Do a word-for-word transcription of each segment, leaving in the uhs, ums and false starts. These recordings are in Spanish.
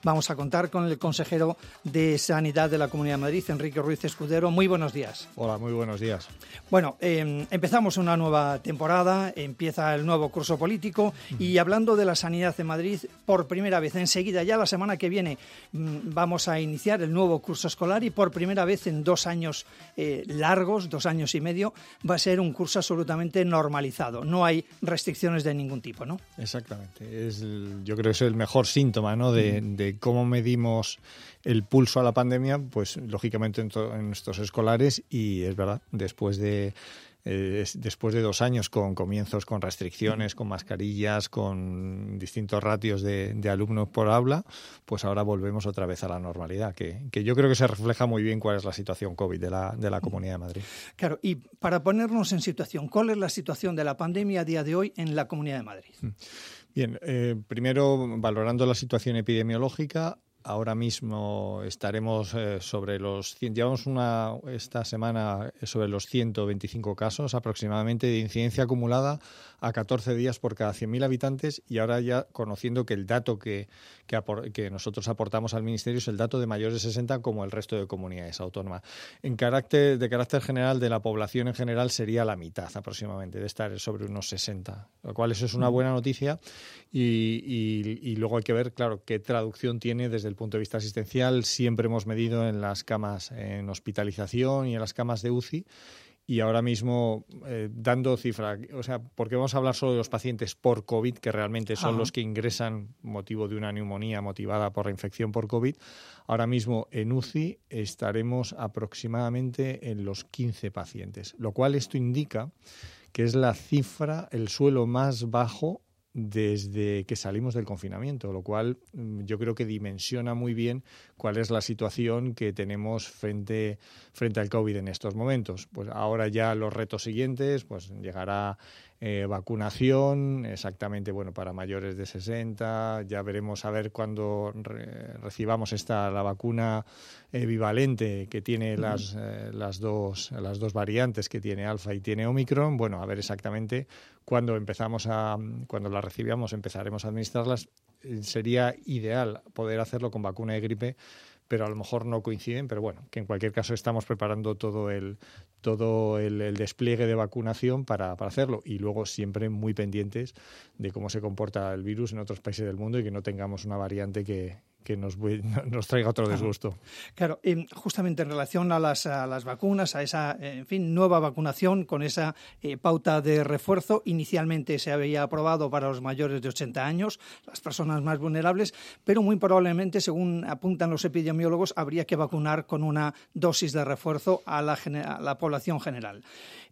Vamos a contar con el consejero de Sanidad de la Comunidad de Madrid, Enrique Ruiz Escudero. Muy buenos días. Hola, muy buenos días. Bueno, eh, empezamos una nueva temporada, empieza el nuevo curso político y hablando de la sanidad en Madrid, por primera vez, enseguida, ya la semana que viene, vamos a iniciar el nuevo curso escolar y por primera vez en dos años eh, largos, dos años y medio, va a ser un curso absolutamente normalizado. No hay restricciones de ningún tipo, ¿no? Exactamente. Es el, yo creo que es el mejor síntoma, ¿no?, de, de cómo medimos el pulso a la pandemia, pues lógicamente en, to, en nuestros escolares, y es verdad, después de eh, después de dos años con comienzos con restricciones, con mascarillas, con distintos ratios de, de alumnos por aula, pues ahora volvemos otra vez a la normalidad, que, que yo creo que se refleja muy bien cuál es la situación COVID de la, de la Comunidad de Madrid. Claro, y para ponernos en situación, ¿cuál es la situación de la pandemia a día de hoy en la Comunidad de Madrid? Bien, eh, primero valorando la situación epidemiológica. Ahora mismo estaremos eh, sobre los cien, llevamos una esta semana sobre los ciento veinticinco casos aproximadamente de incidencia acumulada a catorce días por cada cien mil habitantes, y ahora ya conociendo que el dato que, que, apor, que nosotros aportamos al Ministerio es el dato de mayores de sesenta como el resto de comunidades autónomas. En carácter, de carácter general, de la población en general sería la mitad aproximadamente, de estar sobre unos sesenta, lo cual eso es una buena noticia y, y, y luego hay que ver, claro, qué traducción tiene desde el punto de vista asistencial. Siempre hemos medido en las camas en hospitalización y en las camas de U C I, y ahora mismo eh, dando cifra, o sea, porque vamos a hablar solo de los pacientes por COVID, que realmente son Ajá. los que ingresan motivo de una neumonía motivada por la infección por COVID. Ahora mismo en U C I estaremos aproximadamente en los quince pacientes, lo cual esto indica que es la cifra, el suelo más bajo desde que salimos del confinamiento, lo cual yo creo que dimensiona muy bien cuál es la situación que tenemos frente, frente al COVID en estos momentos. Pues ahora ya los retos siguientes, pues llegará eh, vacunación, exactamente, bueno, para mayores de sesenta, ya veremos a ver cuándo re, recibamos esta la vacuna eh, bivalente que tiene uh-huh. las, eh, las, dos, las dos variantes, que tiene Alfa y tiene Omicron. Bueno, a ver exactamente cuando empezamos a, cuando las recibamos empezaremos a administrarlas. Sería ideal poder hacerlo con vacuna de gripe, pero a lo mejor no coinciden, pero bueno, que en cualquier caso estamos preparando todo el todo el, el despliegue de vacunación para, para hacerlo, y luego siempre muy pendientes de cómo se comporta el virus en otros países del mundo y que no tengamos una variante que que nos, nos traiga otro disgusto. Claro, eh, justamente en relación a las, a las vacunas, a esa, eh, en fin, nueva vacunación con esa eh, pauta de refuerzo, inicialmente se había aprobado para los mayores de ochenta años, las personas más vulnerables, pero muy probablemente, según apuntan los epidemiólogos, habría que vacunar con una dosis de refuerzo a la, a la población general.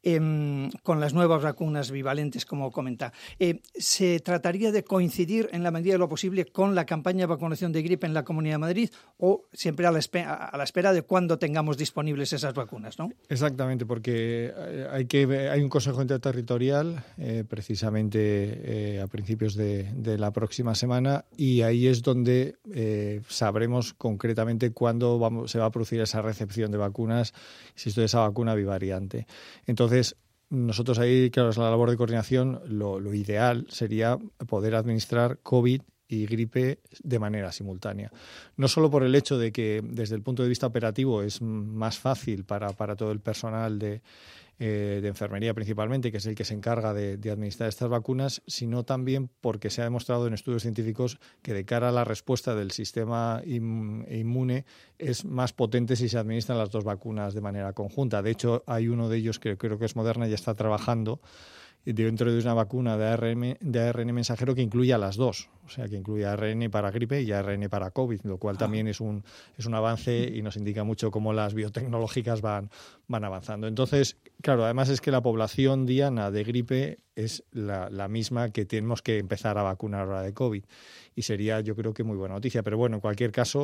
Eh, con las nuevas vacunas bivalentes, como comenta. Eh, ¿Se trataría de coincidir en la medida de lo posible con la campaña de vacunación de gripe en la Comunidad de Madrid, o siempre a la, espera, a la espera de cuándo tengamos disponibles esas vacunas, ¿no? Exactamente, porque hay que hay un Consejo Interterritorial eh, precisamente eh, a principios de, de la próxima semana, y ahí es donde eh, sabremos concretamente cuándo vamos, se va a producir esa recepción de vacunas, si esto es esa vacuna bivariante. Entonces, nosotros ahí, claro, es la labor de coordinación. Lo, lo ideal sería poder administrar COVID y gripe de manera simultánea. No solo por el hecho de que desde el punto de vista operativo es más fácil para, para todo el personal de, eh, de enfermería principalmente, que es el que se encarga de, de administrar estas vacunas, sino también porque se ha demostrado en estudios científicos que de cara a la respuesta del sistema inmune es más potente si se administran las dos vacunas de manera conjunta. De hecho, hay uno de ellos que creo que es Moderna, ya está trabajando dentro de una vacuna de A R N, de A R N mensajero que incluya las dos, o sea, que incluye A R N para gripe y A R N para COVID, lo cual también es un es un avance y nos indica mucho cómo las biotecnológicas van, van avanzando. Entonces, claro, además es que la población diana de gripe es la, la misma que tenemos que empezar a vacunar ahora de COVID, y sería, yo creo que muy buena noticia. Pero bueno, en cualquier caso,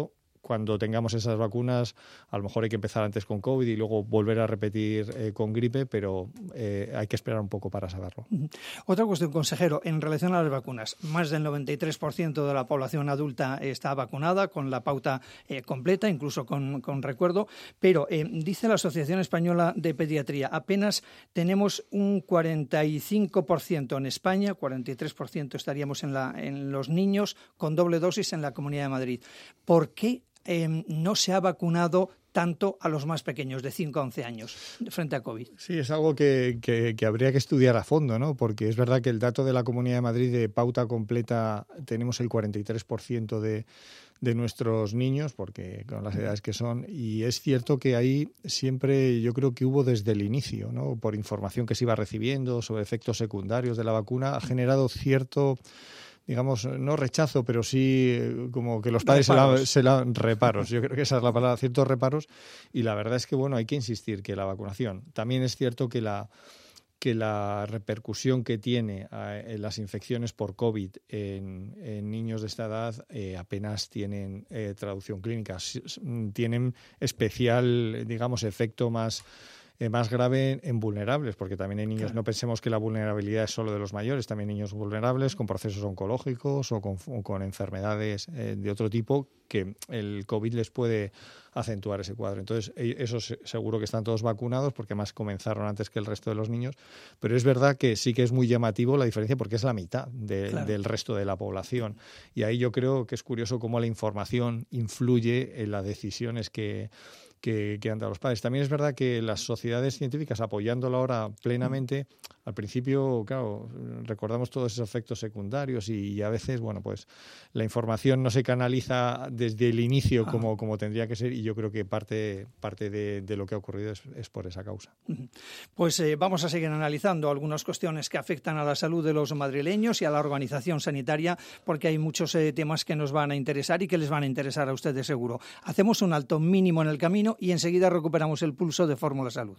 cuando tengamos esas vacunas, a lo mejor hay que empezar antes con COVID y luego volver a repetir eh, con gripe, pero eh, hay que esperar un poco para saberlo. Otra cuestión, consejero, en relación a las vacunas, más del noventa y tres por ciento de la población adulta está vacunada con la pauta eh, completa, incluso con, con recuerdo, pero eh, dice la Asociación Española de Pediatría, apenas tenemos un cuarenta y cinco por ciento en España, cuarenta y tres por ciento estaríamos en, la, en los niños con doble dosis en la Comunidad de Madrid. ¿Por qué eh, no se ha vacunado tanto a los más pequeños, de cinco a once años, frente a COVID? Sí, es algo que, que, que habría que estudiar a fondo, ¿no? Porque es verdad que el dato de la Comunidad de Madrid de pauta completa tenemos el cuarenta y tres por ciento de, de nuestros niños, porque con las edades que son, y es cierto que ahí siempre yo creo que hubo desde el inicio, ¿no? Por información que se iba recibiendo sobre efectos secundarios de la vacuna, ha generado cierto, digamos, no rechazo, pero sí como que los padres se la, se la reparos. Yo creo que esa es la palabra, ciertos reparos. Y la verdad es que, bueno, hay que insistir que la vacunación. También es cierto que la que la repercusión que tiene eh, las infecciones por COVID en, en niños de esta edad eh, apenas tienen eh, traducción clínica. Tienen especial, digamos, efecto más Eh, más grave en vulnerables, porque también hay niños, claro. No pensemos que la vulnerabilidad es solo de los mayores, también niños vulnerables con procesos oncológicos o con, o con enfermedades eh, de otro tipo que el COVID les puede acentuar ese cuadro. Entonces, esos seguro que están todos vacunados porque más comenzaron antes que el resto de los niños, pero es verdad que sí que es muy llamativo la diferencia porque es la mitad de, claro. del resto de la población. Y ahí yo creo que es curioso cómo la información influye en las decisiones que Que, que han dado los padres. También es verdad que las sociedades científicas, apoyándolo ahora plenamente, al principio, claro, recordamos todos esos efectos secundarios y, y a veces, bueno, pues la información no se canaliza desde el inicio como, ah. como tendría que ser, y yo creo que parte, parte de, de lo que ha ocurrido es, es por esa causa. Pues eh, vamos a seguir analizando algunas cuestiones que afectan a la salud de los madrileños y a la organización sanitaria, porque hay muchos eh, temas que nos van a interesar y que les van a interesar a ustedes seguro. Hacemos un alto mínimo en el camino y enseguida recuperamos el pulso de Fórmula Salud.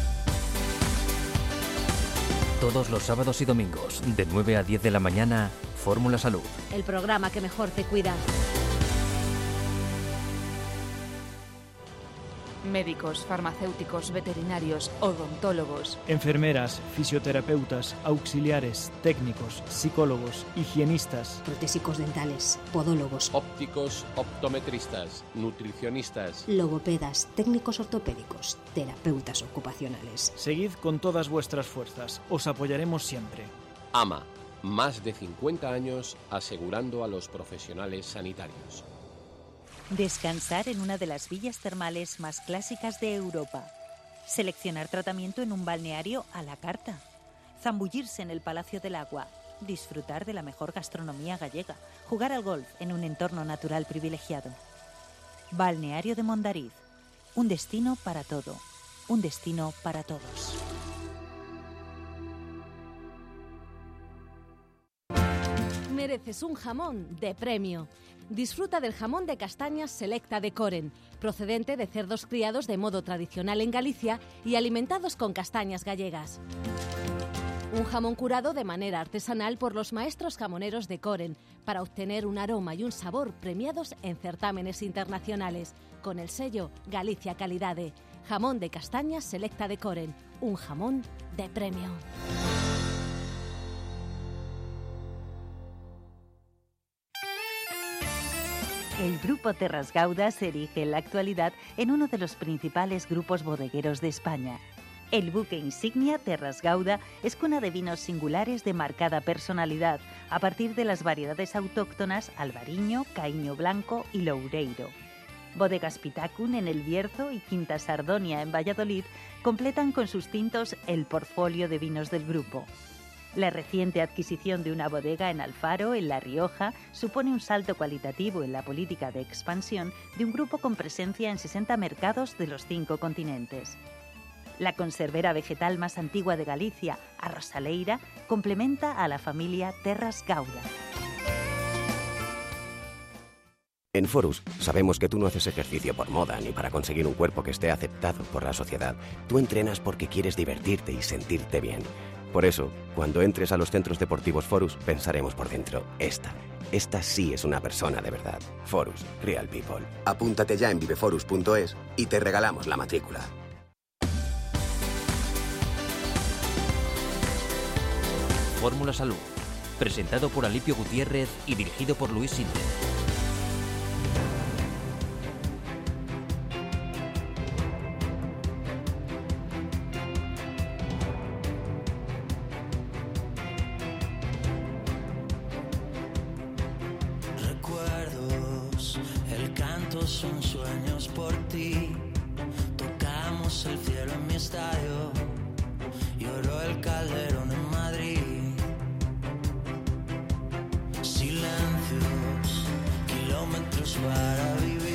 Todos los sábados y domingos, de nueve a diez de la mañana, Fórmula Salud. El programa que mejor te cuida. Médicos, farmacéuticos, veterinarios, odontólogos, enfermeras, fisioterapeutas, auxiliares, técnicos, psicólogos, higienistas, protésicos dentales, podólogos, ópticos, optometristas, nutricionistas, logopedas, técnicos ortopédicos, terapeutas ocupacionales. Seguid con todas vuestras fuerzas, os apoyaremos siempre. AMA, más de cincuenta años asegurando a los profesionales sanitarios. Descansar en una de las villas termales más clásicas de Europa. Seleccionar tratamiento en un balneario a la carta. Zambullirse en el Palacio del Agua. Disfrutar de la mejor gastronomía gallega. Jugar al golf en un entorno natural privilegiado. Balneario de Mondariz. Un destino para todo. Un destino para todos. Mereces un jamón de premio. Disfruta del jamón de castañas Selecta de Coren, procedente de cerdos criados de modo tradicional en Galicia y alimentados con castañas gallegas. Un jamón curado de manera artesanal por los maestros jamoneros de Coren para obtener un aroma y un sabor premiados en certámenes internacionales, con el sello Galicia Calidade. Jamón de castañas Selecta de Coren, un jamón de premio. El Grupo Terras Gauda se erige en la actualidad en uno de los principales grupos bodegueros de España. El buque insignia Terras Gauda es cuna de vinos singulares de marcada personalidad, a partir de las variedades autóctonas Albariño, Caíño Blanco y Loureiro. Bodegas Pitacun en El Bierzo y Quinta Sardonia en Valladolid completan con sus tintos el portfolio de vinos del grupo. La reciente adquisición de una bodega en Alfaro, en La Rioja, supone un salto cualitativo en la política de expansión de un grupo con presencia en sesenta mercados de los cinco continentes. La conservera vegetal más antigua de Galicia, Arrosaleira, complementa a la familia Terras Gauda. En Forus sabemos que tú no haces ejercicio por moda ni para conseguir un cuerpo que esté aceptado por la sociedad. Tú entrenas porque quieres divertirte y sentirte bien. Por eso, cuando entres a los centros deportivos Forus, pensaremos por dentro, esta, esta sí es una persona de verdad. Forus, Real People. Apúntate ya en viveforus punto es y te regalamos la matrícula. Fórmula Salud, presentado por Alipio Gutiérrez y dirigido por Luis Sinte. Recuerdos, el canto son sueños por ti. Tocamos el cielo en mi estadio. Lloró el Calderón en Madrid. Silencios, kilómetros para vivir.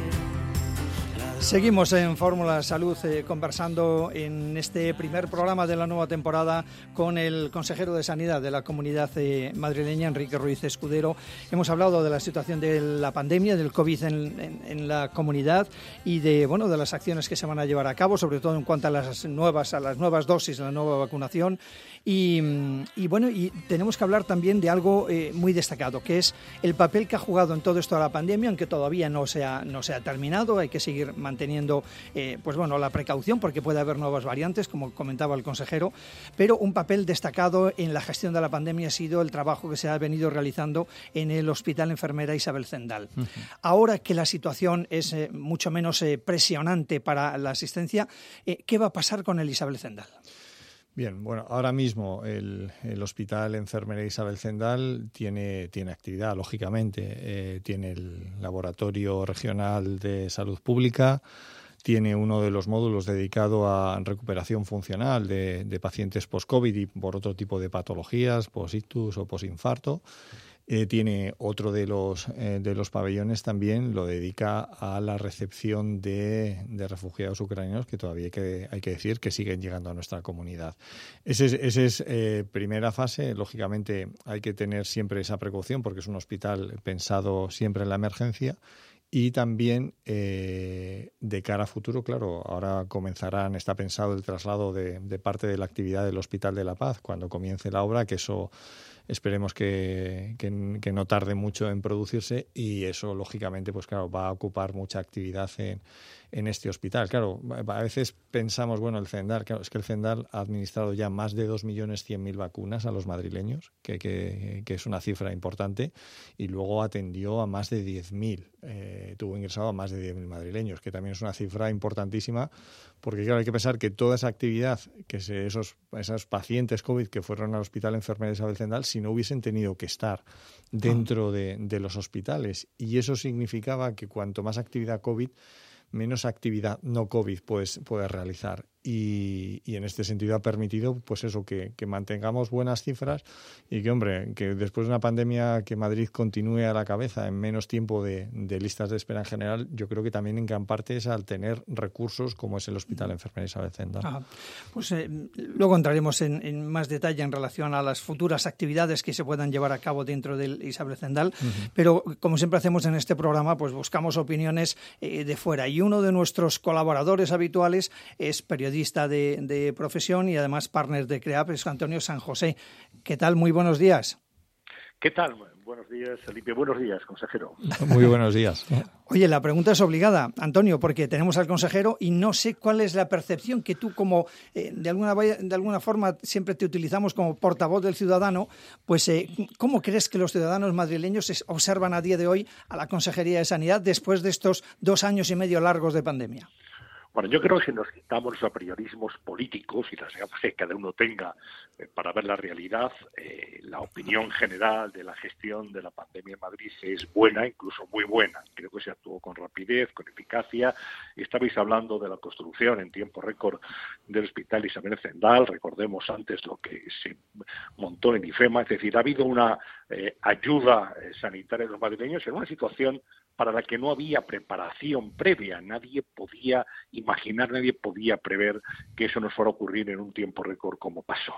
Seguimos en Fórmula Salud eh, conversando en este primer programa de la nueva temporada con el consejero de Sanidad de la Comunidad eh, madrileña, Enrique Ruiz Escudero. Hemos hablado de la situación de la pandemia, del COVID en, en, en la comunidad y de bueno de las acciones que se van a llevar a cabo, sobre todo en cuanto a las nuevas a las nuevas dosis, la nueva vacunación. Y, y bueno, y tenemos que hablar también de algo eh, muy destacado, que es el papel que ha jugado en todo esto de la pandemia, aunque todavía no se ha, no se ha terminado. Hay que seguir manteniendo teniendo eh, pues bueno, la precaución porque puede haber nuevas variantes, como comentaba el consejero, pero un papel destacado en la gestión de la pandemia ha sido el trabajo que se ha venido realizando en el Hospital Enfermera Isabel Zendal. Uh-huh. Ahora que la situación es eh, mucho menos eh, presionante para la asistencia, eh, ¿qué va a pasar con el Isabel Zendal? Bien, bueno, ahora mismo el, el Hospital Enfermera Isabel Zendal tiene, tiene actividad, lógicamente. Eh, tiene el Laboratorio Regional de Salud Pública, tiene uno de los módulos dedicado a recuperación funcional de, de pacientes post-COVID y por otro tipo de patologías, post-ictus o post-infarto. Eh, tiene otro de los eh, de los pabellones también, lo dedica a la recepción de, de refugiados ucranianos, que todavía hay que, hay que decir que siguen llegando a nuestra comunidad. Esa es, ese es eh, primera fase. Lógicamente hay que tener siempre esa precaución porque es un hospital pensado siempre en la emergencia. Y también eh, de cara a futuro, claro, ahora comenzarán, está pensado el traslado de, de parte de la actividad del Hospital de la Paz cuando comience la obra, que eso esperemos que, que, que no tarde mucho en producirse y eso, lógicamente, pues claro, va a ocupar mucha actividad en, en este hospital. Claro, a veces pensamos, bueno, el Zendal, claro, es que el Zendal ha administrado ya más de dos millones cien mil vacunas a los madrileños, que, que, que es una cifra importante, y luego atendió a más de diez mil, eh, tuvo ingresado a más de diez mil madrileños, que también es una cifra importantísima, porque claro, hay que pensar que toda esa actividad, que se, esos, esos pacientes COVID que fueron al Hospital Enfermera Isabel Zendal, si no hubiesen tenido que estar dentro de, de los hospitales, y eso significaba que cuanto más actividad COVID, menos actividad no COVID pues, puede realizar. Y, y en este sentido ha permitido pues eso, que, que mantengamos buenas cifras y que, hombre, que después de una pandemia que Madrid continúe a la cabeza en menos tiempo de, de listas de espera en general, yo creo que también en gran parte es al tener recursos como es el Hospital Enfermera Isabel Zendal. Ah, pues eh, luego entraremos en, en más detalle en relación a las futuras actividades que se puedan llevar a cabo dentro del Isabel Zendal, uh-huh. Pero como siempre hacemos en este programa, pues buscamos opiniones eh, de fuera, y uno de nuestros colaboradores habituales es periodista De, de profesión y además partner de CREAP, es Antonio San José. ¿Qué tal? Muy buenos días. ¿Qué tal? Buenos días, Felipe. Buenos días, consejero. Muy buenos días. Oye, la pregunta es obligada, Antonio, porque tenemos al consejero y no sé cuál es la percepción que tú, como eh, de alguna de alguna forma siempre te utilizamos como portavoz del ciudadano, pues eh, ¿cómo crees que los ciudadanos madrileños observan a día de hoy a la Consejería de Sanidad después de estos dos años y medio largos de pandemia? Bueno, yo creo que si nos quitamos los apriorismos políticos y las gafas que cada uno tenga eh, para ver la realidad, eh, la opinión general de la gestión de la pandemia en Madrid es buena, incluso muy buena. Creo que se actuó con rapidez, con eficacia. Estabais hablando de la construcción en tiempo récord del Hospital Isabel Zendal. Recordemos antes lo que se montó en IFEMA. Es decir, ha habido una eh, ayuda eh, sanitaria de los madrileños en una situación para la que no había preparación previa. Nadie podía imaginar, nadie podía prever que eso nos fuera a ocurrir en un tiempo récord como pasó.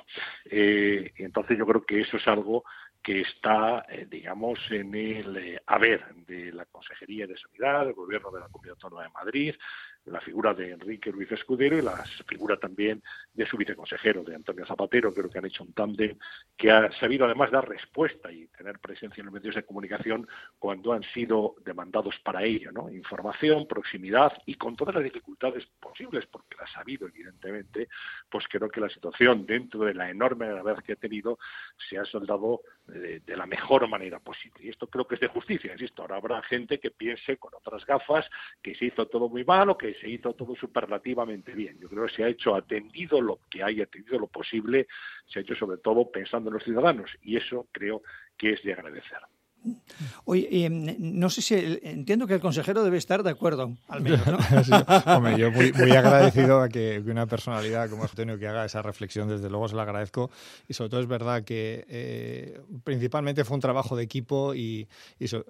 Eh, entonces yo creo que eso es algo que está, eh, digamos, en el eh, haber de la Consejería de Sanidad, del Gobierno de la Comunidad Autónoma de Madrid, la figura de Enrique Ruiz Escudero y la figura también de su viceconsejero, de Antonio Zapatero. Creo que han hecho un tándem que ha sabido además dar respuesta y tener presencia en los medios de comunicación cuando han sido demandados para ello, ¿no? Información, proximidad y con todas las dificultades posibles, porque las ha habido evidentemente, pues creo que la situación dentro de la enorme gravedad que ha tenido se ha soldado de, de la mejor manera posible. Y esto creo que es de justicia, insisto. Ahora habrá gente que piense con otras gafas que se hizo todo muy mal o que se hizo todo superlativamente bien. Yo creo que se ha hecho atendido lo que hay, atendido lo posible, se ha hecho sobre todo pensando en los ciudadanos, y eso creo que es de agradecer. Oye, eh, no sé si entiendo que el consejero debe estar de acuerdo, al menos, ¿no? Sí, hombre, yo muy, muy agradecido a que, que una personalidad como Antonio que haga esa reflexión, desde luego se la agradezco, y sobre todo es verdad que eh, principalmente fue un trabajo de equipo y, y so,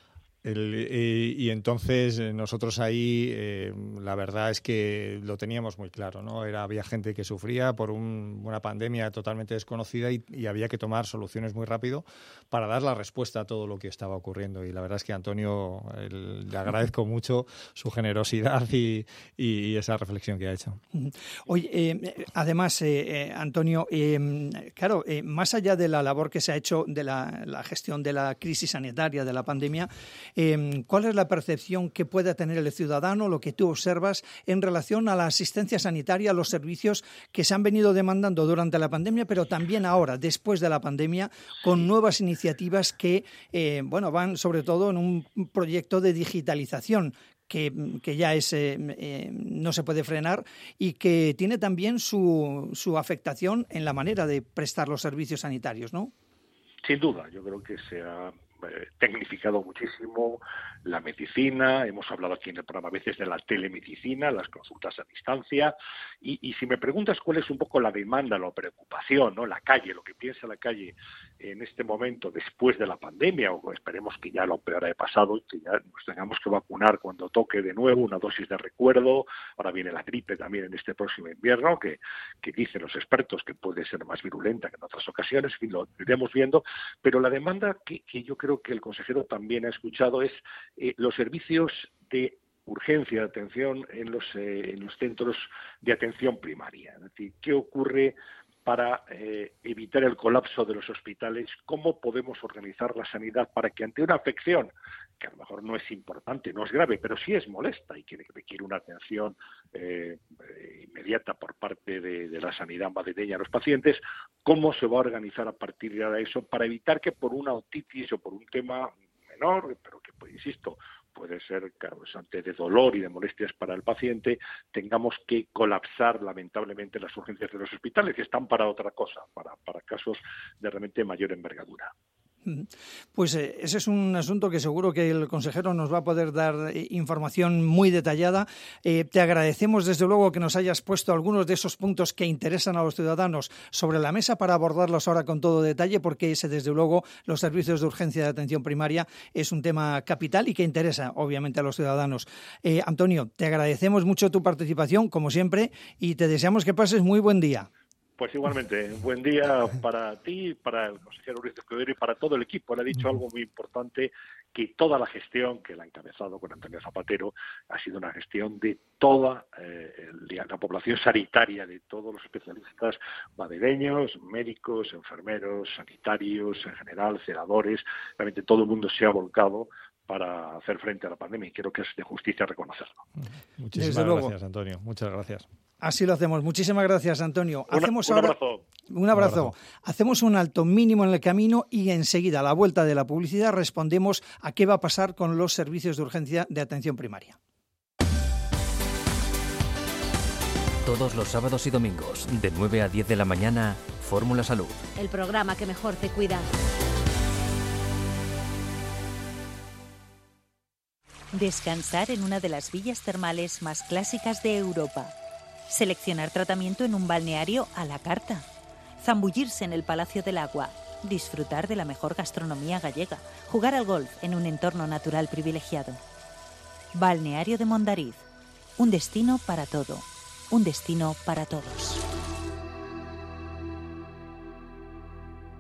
El, y, y entonces nosotros ahí eh, la verdad es que lo teníamos muy claro, ¿no? Era, había gente que sufría por un, una pandemia totalmente desconocida y, y había que tomar soluciones muy rápido para dar la respuesta a todo lo que estaba ocurriendo. Y la verdad es que a Antonio el, le agradezco mucho su generosidad y, y, y esa reflexión que ha hecho. Oye, eh, además, eh, eh, Antonio, eh, claro, eh, más allá de la labor que se ha hecho de la, la gestión de la crisis sanitaria, de la pandemia, Eh, ¿cuál es la percepción que pueda tener el ciudadano, lo que tú observas, en relación a la asistencia sanitaria, a los servicios que se han venido demandando durante la pandemia, pero también ahora, después de la pandemia, con nuevas iniciativas que eh, bueno, van sobre todo en un proyecto de digitalización que, que ya es, eh, eh, no se puede frenar y que tiene también su, su afectación en la manera de prestar los servicios sanitarios, ¿no? Sin duda, yo creo que se ha eh, tecnificado muchísimo la medicina. Hemos hablado aquí en el programa a veces de la telemedicina, las consultas a distancia, y, y si me preguntas cuál es un poco la demanda, la preocupación, ¿no? La calle, lo que piensa la calle en este momento después de la pandemia, o esperemos que ya lo peor haya pasado y que ya nos tengamos que vacunar cuando toque de nuevo, una dosis de recuerdo. Ahora viene la gripe también en este próximo invierno, que, que dicen los expertos que puede ser más virulenta que en otras ocasiones, en fin, lo iremos viendo, pero la demanda que, que yo creo que el consejero también ha escuchado es eh, los servicios de urgencia, de atención en los, eh, en los centros de atención primaria. Es decir, ¿qué ocurre para eh, evitar el colapso de los hospitales? ¿Cómo podemos organizar la sanidad para que ante una afección, que a lo mejor no es importante, no es grave, pero sí es molesta y que requiere una atención eh, eh, inmediata por parte de, de la sanidad madrileña a los pacientes, cómo se va a organizar a partir de ahora eso para evitar que por una otitis o por un tema menor, pero que, pues, insisto, puede ser causante de dolor y de molestias para el paciente, tengamos que colapsar lamentablemente las urgencias de los hospitales, que están para otra cosa, para, para casos de realmente mayor envergadura. Pues eh, ese es un asunto que seguro que el consejero nos va a poder dar eh, información muy detallada. Eh, te agradecemos desde luego que nos hayas puesto algunos de esos puntos que interesan a los ciudadanos sobre la mesa para abordarlos ahora con todo detalle, porque ese desde luego, los servicios de urgencia de atención primaria, es un tema capital y que interesa obviamente a los ciudadanos. Eh, Antonio, te agradecemos mucho tu participación, como siempre, y te deseamos que pases muy buen día. Pues igualmente, un buen día para ti, para el consejero Ruiz Escudero y para todo el equipo. Le ha dicho algo muy importante, que toda la gestión que la ha encabezado con Antonio Zapatero ha sido una gestión de toda eh, la población sanitaria, de todos los especialistas madrileños, médicos, enfermeros, sanitarios, en general, celadores. Realmente todo el mundo se ha volcado para hacer frente a la pandemia y creo que es de justicia reconocerlo. Muchísimas Desde gracias, luego. Antonio. Muchas gracias. Así lo hacemos. Muchísimas gracias, Antonio. Una, hacemos un, ahora... abrazo. un abrazo. Un abrazo. Hacemos un alto mínimo en el camino y enseguida, a la vuelta de la publicidad, respondemos a qué va a pasar con los servicios de urgencia de atención primaria. Todos los sábados y domingos, de nueve a diez de la mañana, Fórmula Salud. El programa que mejor te cuida. Descansar en una de las villas termales más clásicas de Europa. Seleccionar tratamiento en un balneario a la carta. Zambullirse en el Palacio del Agua. Disfrutar de la mejor gastronomía gallega. Jugar al golf en un entorno natural privilegiado. Balneario de Mondariz. Un destino para todo. Un destino para todos.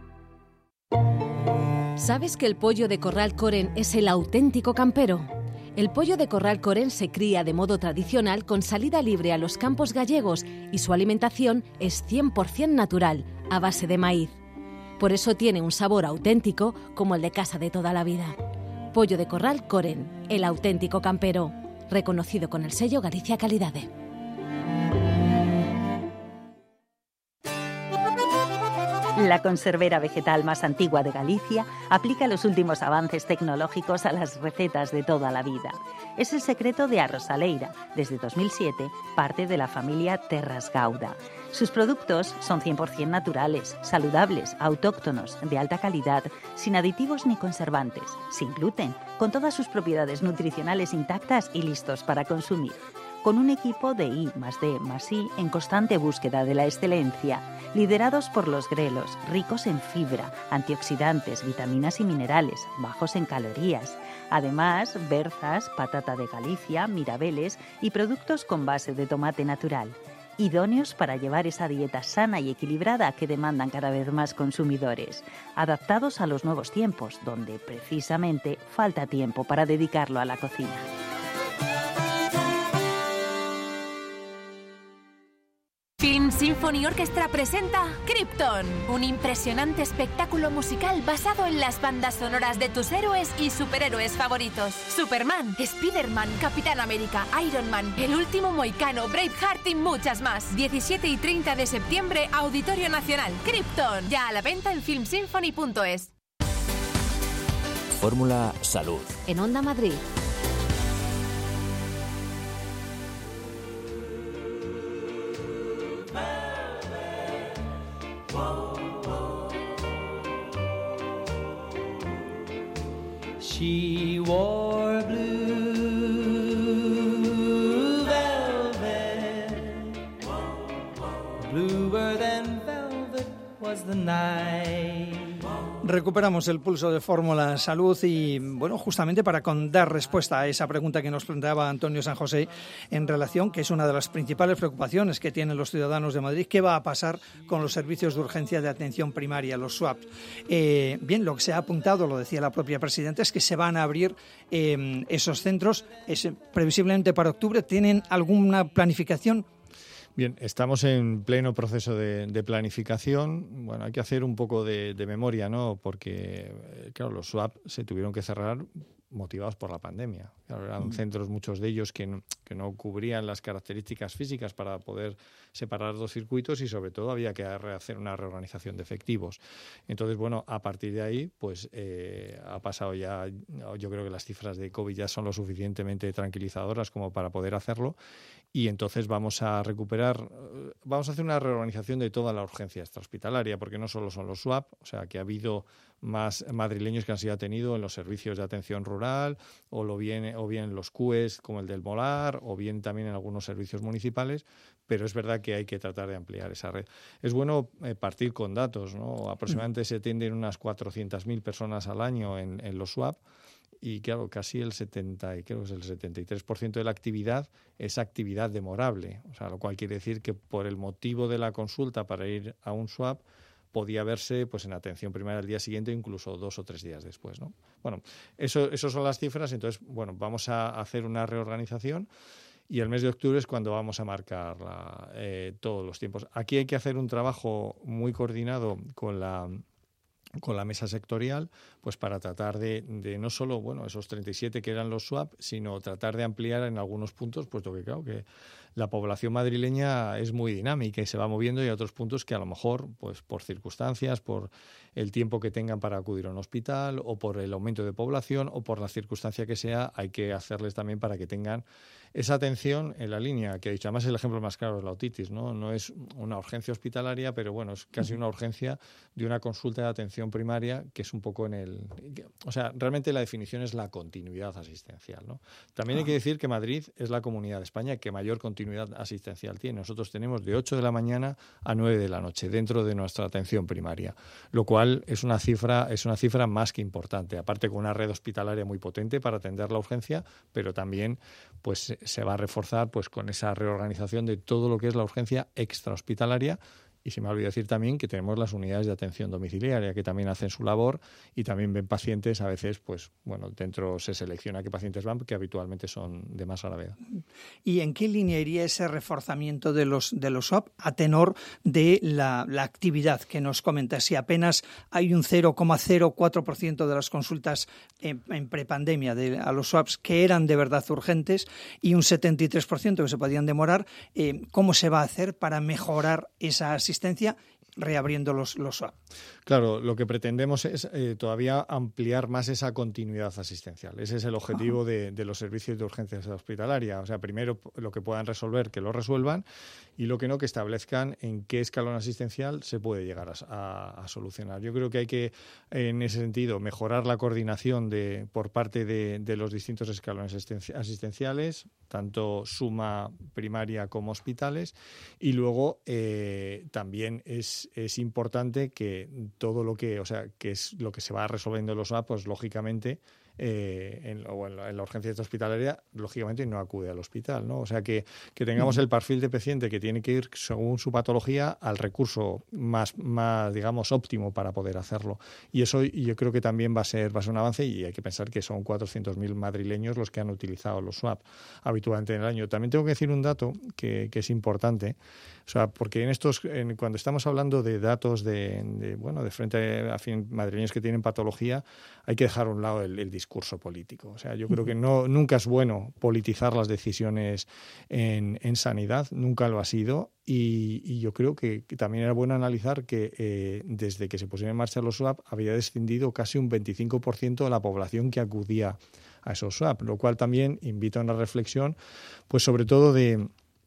¿Sabes que el pollo de Corral Coren es el auténtico campero? El pollo de corral Coren se cría de modo tradicional con salida libre a los campos gallegos y su alimentación es cien por ciento natural, a base de maíz. Por eso tiene un sabor auténtico como el de casa de toda la vida. Pollo de corral Coren, el auténtico campero, reconocido con el sello Galicia Calidade. La conservera vegetal más antigua de Galicia aplica los últimos avances tecnológicos a las recetas de toda la vida. Es el secreto de Arrosaleira, desde dos mil siete, parte de la familia Terras Gauda. Sus productos son cien por ciento naturales, saludables, autóctonos, de alta calidad, sin aditivos ni conservantes, sin gluten, con todas sus propiedades nutricionales intactas y listos para consumir. Con un equipo de I más D más I en constante búsqueda de la excelencia, liderados por los grelos, ricos en fibra, antioxidantes, vitaminas y minerales, bajos en calorías. Además, berzas, patata de Galicia, mirabeles y productos con base de tomate natural, idóneos para llevar esa dieta sana y equilibrada que demandan cada vez más consumidores, adaptados a los nuevos tiempos, donde precisamente falta tiempo para dedicarlo a la cocina. Film Symphony Orchestra presenta Krypton, un impresionante espectáculo musical basado en las bandas sonoras de tus héroes y superhéroes favoritos. Superman, Spider-Man, Capitán América, Iron Man, El Último Mohicano, Braveheart y muchas más. diecisiete y treinta de septiembre, Auditorio Nacional. Krypton, ya a la venta en film symphony punto es. Fórmula Salud. En Onda Madrid. She wore blue velvet, bluer than velvet was the night. Recuperamos el pulso de Fórmula Salud y, bueno, justamente para con, dar respuesta a esa pregunta que nos planteaba Antonio San José en relación, que es una de las principales preocupaciones que tienen los ciudadanos de Madrid, ¿qué va a pasar con los servicios de urgencia de atención primaria, los S W A P? Eh, bien, lo que se ha apuntado, lo decía la propia presidenta, es que se van a abrir eh, esos centros es, previsiblemente para octubre. ¿Tienen alguna planificación? Bien, estamos en pleno proceso de, de planificación. Bueno, hay que hacer un poco de, de memoria, ¿no? Porque, claro, los S W A P se tuvieron que cerrar motivados por la pandemia. Claro, eran mm. centros, muchos de ellos, que no, que no cubrían las características físicas para poder separar dos circuitos y, sobre todo, había que hacer una reorganización de efectivos. Entonces, bueno, a partir de ahí, pues eh, ha pasado ya, yo creo que las cifras de COVID ya son lo suficientemente tranquilizadoras como para poder hacerlo. Y entonces vamos a recuperar, vamos a hacer una reorganización de toda la urgencia extrahospitalaria, porque no solo son los S W A P, o sea, que ha habido más madrileños que han sido atendidos en los servicios de atención rural, o, lo bien, o bien los C U E S como el del Molar, o bien también en algunos servicios municipales, pero es verdad que hay que tratar de ampliar esa red. Es bueno eh, partir con datos, ¿no? Aproximadamente mm. se atienden unas cuatrocientas mil personas al año en, en los S W A P, y claro, casi el setenta y creo que es el setenta y tres por ciento de la actividad es actividad demorable, o sea, lo cual quiere decir que por el motivo de la consulta para ir a un S W A P podía verse pues en atención primaria al día siguiente, incluso dos o tres días después, ¿no? Bueno, eso, eso son las cifras. Entonces, bueno, vamos a hacer una reorganización y el mes de octubre es cuando vamos a marcar la, eh, todos los tiempos. Aquí hay que hacer un trabajo muy coordinado con la con la mesa sectorial, pues para tratar de, de no solo, bueno, esos treinta y siete que eran los S W A P, sino tratar de ampliar en algunos puntos, puesto que claro que la población madrileña es muy dinámica y se va moviendo, y hay otros puntos que a lo mejor, pues por circunstancias, por el tiempo que tengan para acudir a un hospital, o por el aumento de población, o por la circunstancia que sea, hay que hacerles también para que tengan esa atención en la línea que he dicho. Además, el ejemplo más claro es la otitis, ¿no? No es una urgencia hospitalaria, pero bueno, es casi una urgencia de una consulta de atención primaria, que es un poco en el... O sea, realmente la definición es la continuidad asistencial, ¿no? También hay que decir que Madrid es la comunidad de España que mayor continuidad asistencial tiene. Nosotros tenemos de ocho de la mañana a nueve de la noche dentro de nuestra atención primaria, lo cual es una cifra, es una cifra más que importante, aparte con una red hospitalaria muy potente para atender la urgencia, pero también pues se va a reforzar pues con esa reorganización de todo lo que es la urgencia extrahospitalaria, Y se me ha olvidado decir también que tenemos las unidades de atención domiciliaria, que también hacen su labor y también ven pacientes. A veces, pues bueno, dentro se selecciona qué pacientes van, que habitualmente son de más gravedad. ¿Y en qué línea iría ese reforzamiento de los de los S W A P a tenor de la, la actividad que nos comenta? Si apenas hay un cero coma cero cuatro por ciento de las consultas en, en prepandemia de, a los S W A Ps que eran de verdad urgentes y un setenta y tres por ciento que se podían demorar, eh, ¿cómo se va a hacer para mejorar esa asistencia reabriendo los, los S W A P? Claro, lo que pretendemos es eh, todavía ampliar más esa continuidad asistencial. Ese es el objetivo de, de los servicios de urgencia hospitalaria. O sea, primero lo que puedan resolver, que lo resuelvan, y lo que no, que establezcan en qué escalón asistencial se puede llegar a, a, a solucionar. Yo creo que hay que, en ese sentido, mejorar la coordinación de, por parte de, de los distintos escalones asistenciales, tanto suma, primaria como hospitales, y luego eh, también es, es importante que todo lo que, o sea, que es lo que se va resolviendo en los S W A P, pues lógicamente eh, en, o en, la, en la urgencia hospitalaria, lógicamente no acude al hospital, ¿no? O sea, que, que tengamos el perfil de paciente que tiene que ir según su patología al recurso más, más digamos, óptimo para poder hacerlo. Y eso yo creo que también va a ser, va a ser un avance, y hay que pensar que son cuatrocientos mil madrileños los que han utilizado los S W A P habitualmente en el año. También tengo que decir un dato que, que es importante, o sea, porque en estos, en, cuando estamos hablando de datos de, de bueno, de frente a fin, madrileños que tienen patología, hay que dejar a un lado el, el discurso político. O sea, yo creo que no, nunca es bueno politizar las decisiones en, en sanidad, nunca lo ha sido, y, y yo creo que, que también era bueno analizar que eh, desde que se pusieron en marcha los S W A P había descendido casi un veinticinco por ciento de la población que acudía a esos S W A P, lo cual también invita a una reflexión, pues sobre todo de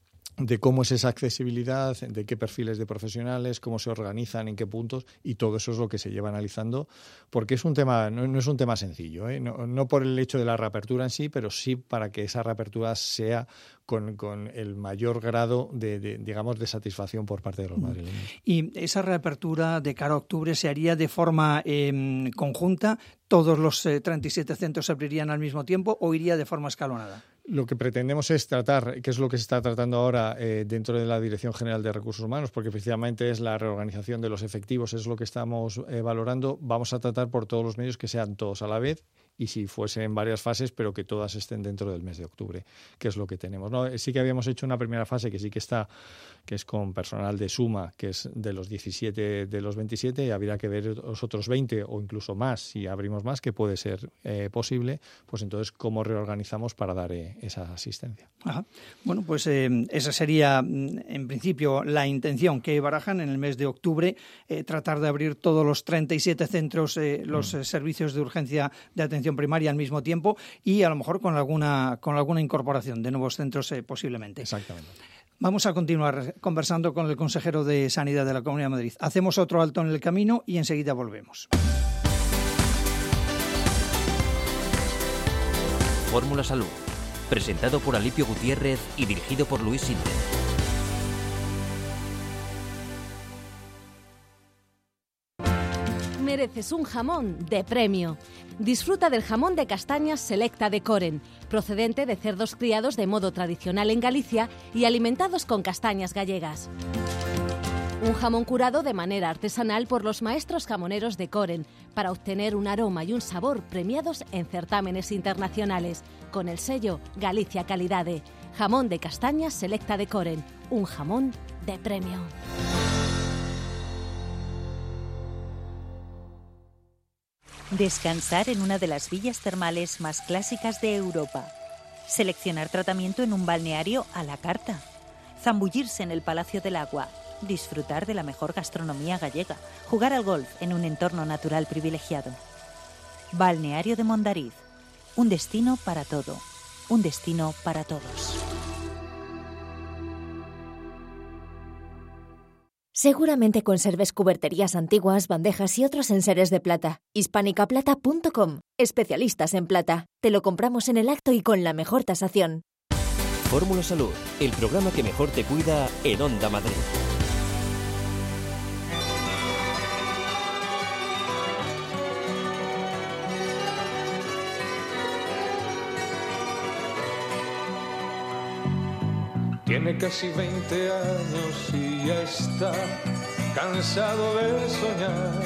de cómo es esa accesibilidad, de qué perfiles de profesionales, cómo se organizan, en qué puntos, y todo eso es lo que se lleva analizando, porque es un tema, no, no es un tema sencillo, ¿eh? no, no por el hecho de la reapertura en sí, pero sí para que esa reapertura sea con, con el mayor grado de, de, digamos, de satisfacción por parte de los madrileños. ¿Y esa reapertura de cara a octubre se haría de forma eh, conjunta? ¿Todos los eh, treinta y siete centros se abrirían al mismo tiempo o iría de forma escalonada? Lo que pretendemos es tratar, que es lo que se está tratando ahora eh, dentro de la Dirección General de Recursos Humanos, porque precisamente es la reorganización de los efectivos, es lo que estamos eh, valorando. Vamos a tratar por todos los medios que sean todos a la vez, y si fuese en varias fases, pero que todas estén dentro del mes de octubre, que es lo que tenemos, ¿no? Sí que habíamos hecho una primera fase que sí que está, que es con personal de suma, que es de los diecisiete de los veintisiete, y habría que ver los otros veinte o incluso más, si abrimos más, que puede ser eh, posible, pues entonces cómo reorganizamos para dar eh, esa asistencia. Ajá. Bueno, pues eh, esa sería en principio la intención que barajan en el mes de octubre, eh, tratar de abrir todos los treinta y siete centros, eh, los mm. eh, servicios de urgencia de atención primaria al mismo tiempo, y a lo mejor con alguna, con alguna incorporación de nuevos centros eh, posiblemente. Exactamente. Vamos a continuar conversando con el consejero de Sanidad de la Comunidad de Madrid. Hacemos otro alto en el camino y enseguida volvemos. Fórmula Salud, presentado por Alipio Gutiérrez y dirigido por Luis Sinter. Mereces un jamón de premio. Disfruta del jamón de castañas Selecta de Coren, procedente de cerdos criados de modo tradicional en Galicia y alimentados con castañas gallegas. Un jamón curado de manera artesanal por los maestros jamoneros de Coren, para obtener un aroma y un sabor premiados en certámenes internacionales, con el sello Galicia Calidade. Jamón de castañas Selecta de Coren, un jamón de premio. Descansar en una de las villas termales más clásicas de Europa. Seleccionar tratamiento en un balneario a la carta. Zambullirse en el Palacio del Agua. Disfrutar de la mejor gastronomía gallega. Jugar al golf en un entorno natural privilegiado. Balneario de Mondariz. Un destino para todo. Un destino para todos. Seguramente conserves cuberterías antiguas, bandejas y otros enseres de plata. hispánica plata punto com. Especialistas en plata. Te lo compramos en el acto y con la mejor tasación. Fórmula Salud, el programa que mejor te cuida en Onda Madrid. Tiene casi veinte años y ya está cansado de soñar,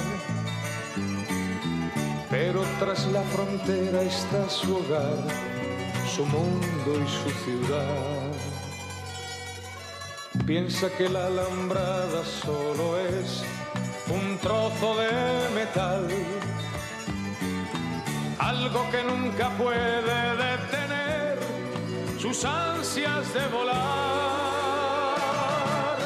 pero tras la frontera está su hogar, su mundo y su ciudad. Piensa que la alambrada solo es un trozo de metal, algo que nunca puede detener sus ansias de volar,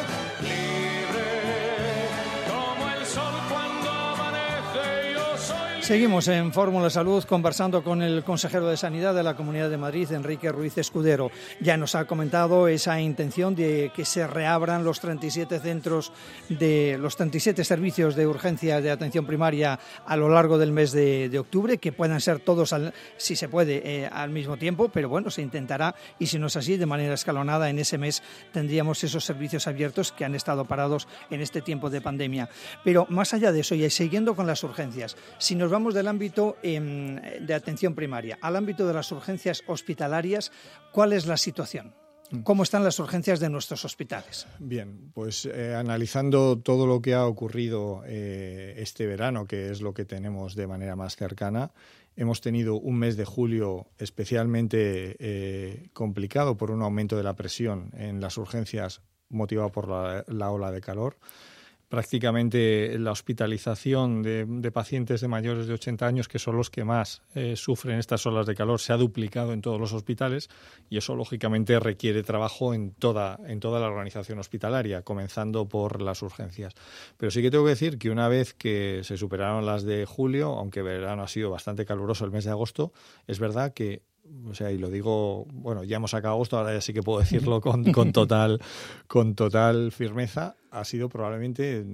libre como el sol cuando amanece. Yo soy... Seguimos en Fórmula Salud conversando con el consejero de Sanidad de la Comunidad de Madrid, Enrique Ruiz Escudero. Ya nos ha comentado esa intención de que se reabran los treinta y siete centros de los treinta y siete servicios de urgencia de atención primaria a lo largo del mes de, de octubre, que puedan ser todos, al, si se puede, eh, al mismo tiempo, pero bueno, se intentará, y si no es así, de manera escalonada, en ese mes tendríamos esos servicios abiertos que han estado parados en este tiempo de pandemia. Pero más allá de eso, y siguiendo con las urgencias, si nos vamos del ámbito eh, de atención primaria al ámbito de las urgencias hospitalarias, ¿cuál es la situación? ¿Cómo están las urgencias de nuestros hospitales? Bien, pues eh, analizando todo lo que ha ocurrido eh, este verano, que es lo que tenemos de manera más cercana, hemos tenido un mes de julio especialmente eh, complicado por un aumento de la presión en las urgencias motivado por la, la ola de calor. Prácticamente la hospitalización de, de pacientes de mayores de ochenta años, que son los que más eh, sufren estas olas de calor, se ha duplicado en todos los hospitales, y eso lógicamente requiere trabajo en toda, en toda la organización hospitalaria, comenzando por las urgencias. Pero sí que tengo que decir que una vez que se superaron las de julio, aunque el verano ha sido bastante caluroso el mes de agosto, es verdad que, o sea, y lo digo, bueno, ya hemos sacado agosto, ahora ya sí que puedo decirlo con, con total con total firmeza, ha sido probablemente,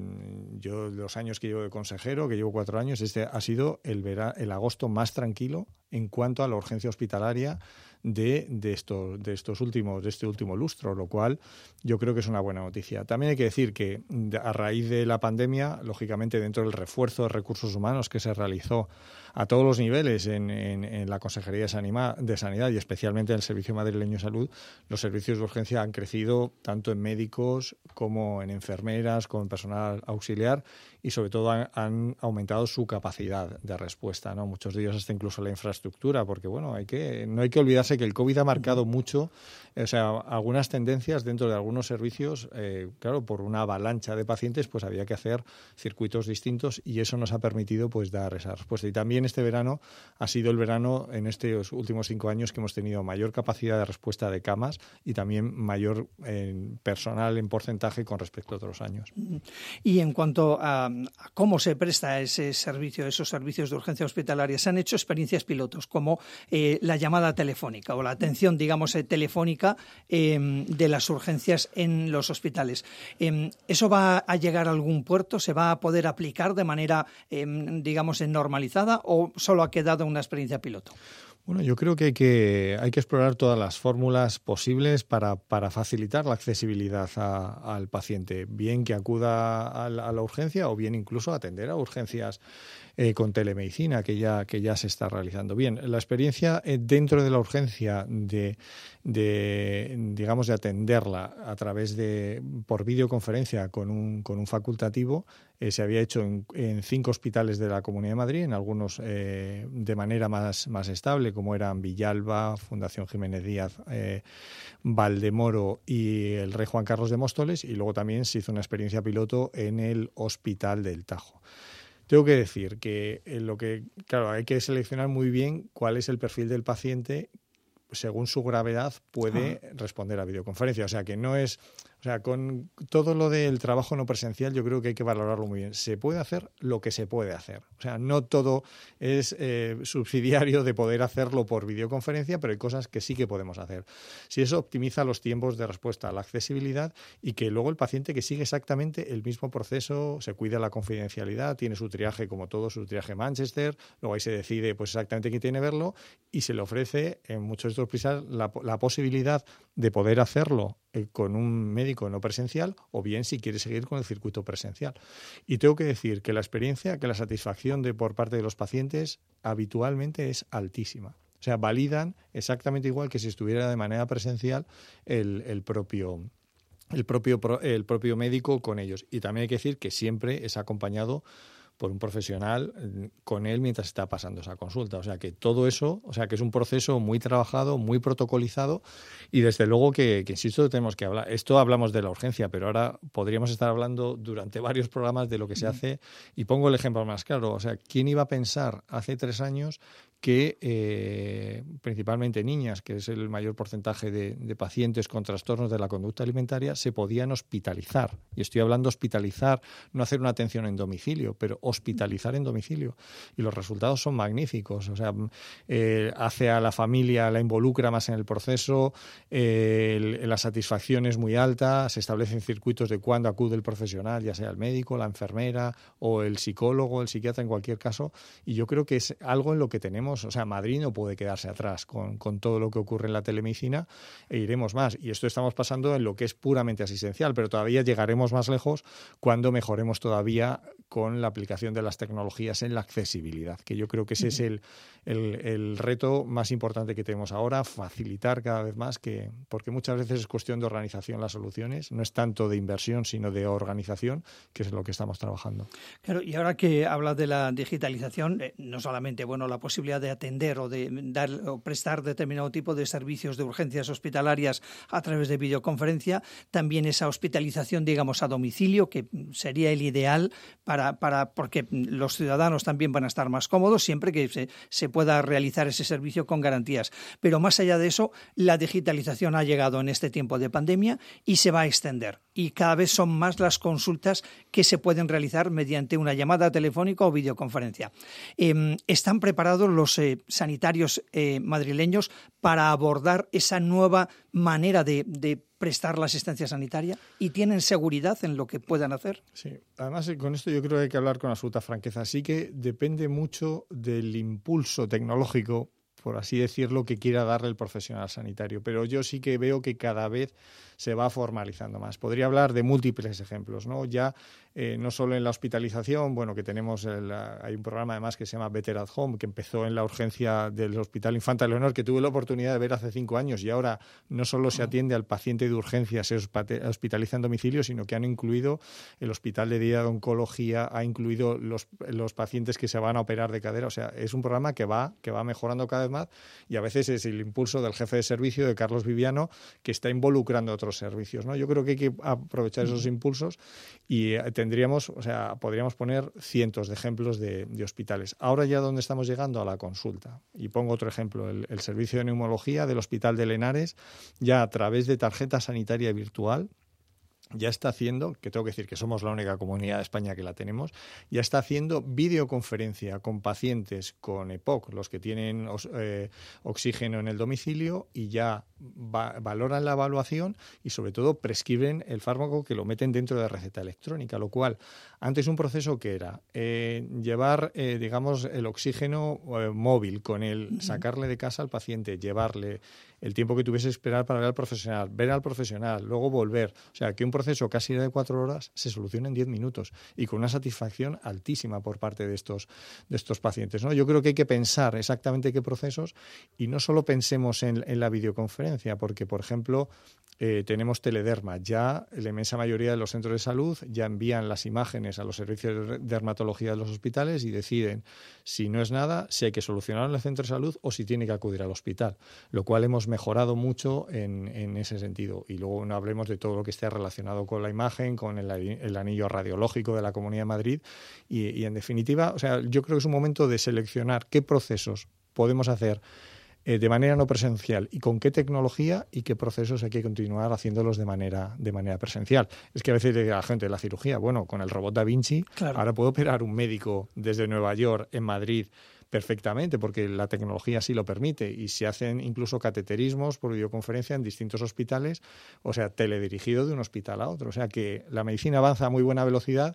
yo los años que llevo de consejero, que llevo cuatro años, este ha sido el vera, el agosto más tranquilo en cuanto a la urgencia hospitalaria de, de, estos, de estos últimos, de este último lustro, lo cual yo creo que es una buena noticia. También hay que decir que a raíz de la pandemia, lógicamente dentro del refuerzo de recursos humanos que se realizó a todos los niveles en, en, en la Consejería de Sanidad, de Sanidad y especialmente en el Servicio Madrileño de Salud, los servicios de urgencia han crecido tanto en médicos como en enfermeras, como en personal auxiliar, y sobre todo han, han aumentado su capacidad de respuesta, ¿no? Muchos de ellos hasta incluso la infraestructura, porque bueno, hay que no hay que olvidarse que el COVID ha marcado mucho, o sea, algunas tendencias dentro de algunos servicios, eh, claro, por una avalancha de pacientes, pues había que hacer circuitos distintos, y eso nos ha permitido pues dar esa respuesta. Y también este verano ha sido el verano en estos últimos cinco años que hemos tenido mayor capacidad de respuesta de camas y también mayor eh, personal en porcentaje con respecto a otros años. Y en cuanto a, a cómo se presta ese servicio, esos servicios de urgencia hospitalaria, se han hecho experiencias pilotos como eh, la llamada telefónica o la atención, digamos, eh, telefónica eh, de las urgencias en los hospitales. Eh, ¿Eso va a llegar a algún puerto? ¿Se va a poder aplicar de manera, eh, digamos, normalizada o solo ha quedado una experiencia piloto? Bueno, yo creo que hay que, hay que explorar todas las fórmulas posibles para, para facilitar la accesibilidad a, al paciente, bien que acuda a la, a la urgencia o bien incluso atender a urgencias eh, con telemedicina, que ya, que ya se está realizando. Bien, la experiencia eh, dentro de la urgencia de, de, digamos, de atenderla a través de, por videoconferencia con un, con un facultativo, Eh, se había hecho en, en cinco hospitales de la Comunidad de Madrid, en algunos eh, de manera más, más estable, como eran Villalba, Fundación Jiménez Díaz, eh, Valdemoro y el Rey Juan Carlos de Móstoles, y luego también se hizo una experiencia piloto en el Hospital del Tajo. Tengo que decir que eh, lo que, claro, hay que seleccionar muy bien cuál es el perfil del paciente, según su gravedad puede ah. responder a videoconferencia. O sea, que no es... O sea, con todo lo del trabajo no presencial yo creo que hay que valorarlo muy bien. Se puede hacer lo que se puede hacer. O sea, no todo es eh, subsidiario de poder hacerlo por videoconferencia, pero hay cosas que sí que podemos hacer. Si eso optimiza los tiempos de respuesta, la accesibilidad, y que luego el paciente que sigue exactamente el mismo proceso, se cuida la confidencialidad, tiene su triaje como todo, su triaje Manchester, luego ahí se decide pues exactamente quién tiene que verlo y se le ofrece en muchos de estos hospitales la, la posibilidad de poder hacerlo con un médico no presencial o bien si quiere seguir con el circuito presencial. Y tengo que decir que la experiencia, que la satisfacción de por parte de los pacientes habitualmente es altísima. O sea, validan exactamente igual que si estuviera de manera presencial el, el propio el propio, el propio médico con ellos. Y también hay que decir que siempre es acompañado por un profesional con él mientras está pasando esa consulta. O sea que todo eso, o sea que es un proceso muy trabajado, muy protocolizado y desde luego que, que insisto, tenemos que hablar. Esto hablamos de la urgencia, pero ahora podríamos estar hablando durante varios programas de lo que se hace y pongo el ejemplo más claro. O sea, ¿quién iba a pensar hace tres años que eh, principalmente niñas, que es el mayor porcentaje de, de pacientes con trastornos de la conducta alimentaria, se podían hospitalizar? Y estoy hablando de hospitalizar, no hacer una atención en domicilio, pero hospitalizar en domicilio. Y los resultados son magníficos. O sea, eh, hace a la familia, la involucra más en el proceso, eh, el, la satisfacción es muy alta, se establecen circuitos de cuándo acude el profesional, ya sea el médico, la enfermera o el psicólogo, el psiquiatra en cualquier caso. Y yo creo que es algo en lo que tenemos. O sea, Madrid no puede quedarse atrás con, con todo lo que ocurre en la telemedicina e iremos más. Y esto estamos pasando en lo que es puramente asistencial, pero todavía llegaremos más lejos cuando mejoremos todavía con la aplicación de las tecnologías en la accesibilidad, que yo creo que ese es el, el, el reto más importante que tenemos ahora, facilitar cada vez más, que porque muchas veces es cuestión de organización las soluciones, no es tanto de inversión, sino de organización, que es en lo que estamos trabajando. Claro, y ahora que hablas de la digitalización, eh, no solamente bueno la posibilidad de atender o de dar o prestar determinado tipo de servicios de urgencias hospitalarias a través de videoconferencia, también esa hospitalización, digamos, a domicilio, que sería el ideal para, para porque los ciudadanos también van a estar más cómodos siempre que se, se pueda realizar ese servicio con garantías. Pero más allá de eso, la digitalización ha llegado en este tiempo de pandemia y se va a extender. Y cada vez son más las consultas que se pueden realizar mediante una llamada telefónica o videoconferencia. Eh, ¿Están preparados los eh, sanitarios eh, madrileños para abordar esa nueva manera de, de prestar la asistencia sanitaria y tienen seguridad en lo que puedan hacer? Sí, además con esto yo creo que hay que hablar con absoluta franqueza. Sí que depende mucho del impulso tecnológico, por así decirlo, que quiera darle el profesional sanitario, pero yo sí que veo que cada vez se va formalizando más. Podría hablar de múltiples ejemplos, ¿no? Ya eh, no solo en la hospitalización, bueno, que tenemos, el, hay un programa además que se llama Better at Home, que empezó en la urgencia del Hospital Infanta Leonor, que tuve la oportunidad de ver hace cinco años, y ahora no solo se atiende al paciente de urgencia, se hospitaliza en domicilio, sino que han incluido el Hospital de Día de Oncología, ha incluido los, los pacientes que se van a operar de cadera. O sea, es un programa que va, que va mejorando cada vez más, y a veces es el impulso del jefe de servicio, de Carlos Viviano, que está involucrando a otros servicios, ¿no? Yo creo que hay que aprovechar esos impulsos y eh, tendríamos, o sea, podríamos poner cientos de ejemplos de, de hospitales. Ahora ya donde estamos llegando a la consulta, y pongo otro ejemplo, el, el servicio de neumología del Hospital de Lenares, ya a través de tarjeta sanitaria virtual, ya está haciendo, que tengo que decir que somos la única comunidad de España que la tenemos, ya está haciendo videoconferencia con pacientes con E P O C, los que tienen eh, oxígeno en el domicilio, y ya va, valoran la evaluación y sobre todo prescriben el fármaco, que lo meten dentro de receta electrónica, lo cual antes un proceso que era eh, llevar, eh, digamos, el oxígeno eh, móvil con el sacarle de casa al paciente, llevarle el tiempo que tuviese que esperar para ver al profesional, ver al profesional, luego volver. O sea, que un proceso casi de cuatro horas se soluciona en diez minutos y con una satisfacción altísima por parte de estos, de estos pacientes, ¿no? Yo creo que hay que pensar exactamente qué procesos, y no solo pensemos en, en la videoconferencia, porque, por ejemplo, eh, tenemos telederma. Ya la inmensa mayoría de los centros de salud ya envían las imágenes a los servicios de dermatología de los hospitales y deciden si no es nada, si hay que solucionarlo en el centro de salud o si tiene que acudir al hospital, lo cual hemos mejorado mucho en, en ese sentido. Y luego no hablemos de todo lo que esté relacionado con la imagen, con el, el anillo radiológico de la Comunidad de Madrid y, y en definitiva, o sea, yo creo que es un momento de seleccionar qué procesos podemos hacer eh, de manera no presencial y con qué tecnología, y qué procesos hay que continuar haciéndolos de manera, de manera presencial. Es que a veces le dice a la gente de la cirugía, bueno, con el robot Da Vinci, claro, ahora puedo operar un médico desde Nueva York en Madrid perfectamente, porque la tecnología sí lo permite, y se hacen incluso cateterismos por videoconferencia en distintos hospitales, o sea, teledirigido de un hospital a otro. O sea que la medicina avanza a muy buena velocidad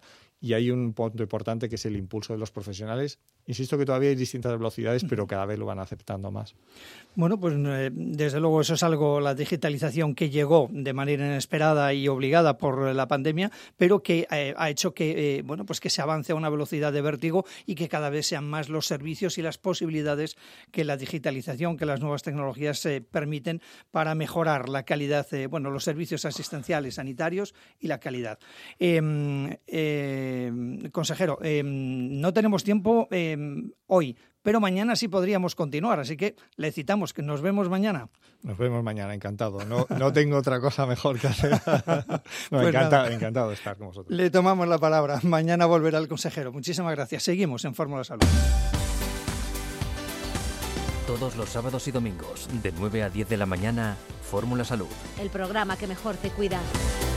y hay un punto importante que es el impulso de los profesionales. Insisto que todavía hay distintas velocidades, pero cada vez lo van aceptando más. Bueno, pues eh, desde luego eso es algo, la digitalización que llegó de manera inesperada y obligada por la pandemia, pero que eh, ha hecho que, eh, bueno, pues que se avance a una velocidad de vértigo y que cada vez sean más los servicios y las posibilidades que la digitalización, que las nuevas tecnologías eh, permiten para mejorar la calidad, eh, bueno, los servicios asistenciales, sanitarios y la calidad. Eh, eh, consejero, eh, no tenemos tiempo eh, hoy, pero mañana sí podríamos continuar, así que le citamos, que nos vemos mañana. Nos vemos mañana, encantado. No, no tengo otra cosa mejor que hacer. No, pues encantado, encantado de estar con vosotros. Le tomamos la palabra. Mañana volverá el consejero. Muchísimas gracias. Seguimos en Fórmula Salud. Todos los sábados y domingos, de nueve a diez de la mañana, Fórmula Salud. El programa que mejor te cuida.